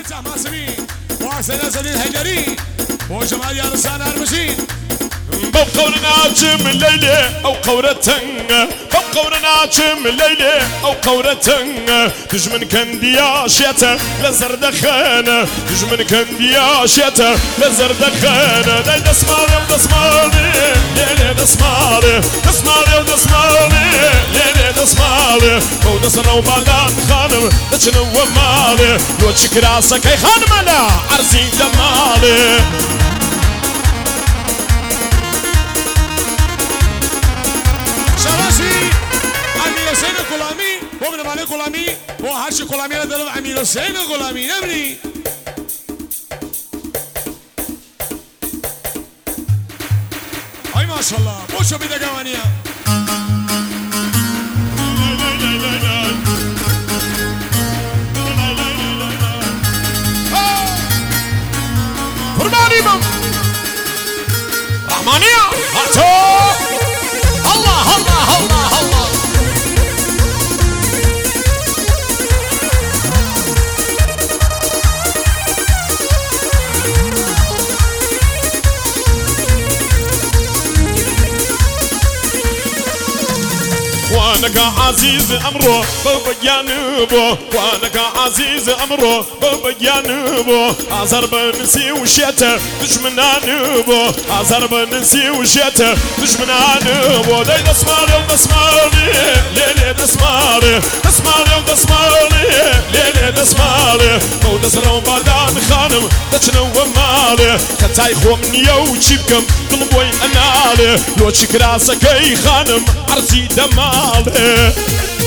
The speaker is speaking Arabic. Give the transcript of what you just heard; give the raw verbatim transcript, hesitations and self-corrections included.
فتح ماسمين وحسن أسد الهيدري وجمال يا رسان أرمشين بقور ناجم الليلة أو قورة بقور ناجم الليلة أو قورة تجمن كنديا شيتا لزردخان تجمن كنديا شيتا لزردخان داي دسمالي ودسمالي ليلي دسمالي دسمالي ودسمالي ليلي دسمالي ودسنا وبالان خانم دشنو ومالي لو تشك راسك اي خانم لا عرسي دمالي امیر حسین غلامی و ابن مالک غلامی و هرچی غلامی را دارم امیر حسین غلامی نبری ای ماشاءالله بوشو بیده گوانیا قربانی بم رحمانیا هاتو الله الله الله الله وانك عزيز امره بابا جانبه وانك عزيز امره بابا جانبه عزر بنسي وشيته مش من عنبه عزر بنسي وشيته مش من عنبه داي دسمالي ودسمالي ليلي دسمالي دسمالي ودسمالي ليلي دسمالي ودسنا وبعدان خانم دشنو ومالي كتاي خو من يو تشيبكم طلبوي انالي لو تشك راسك اي خانم عرسي دمالي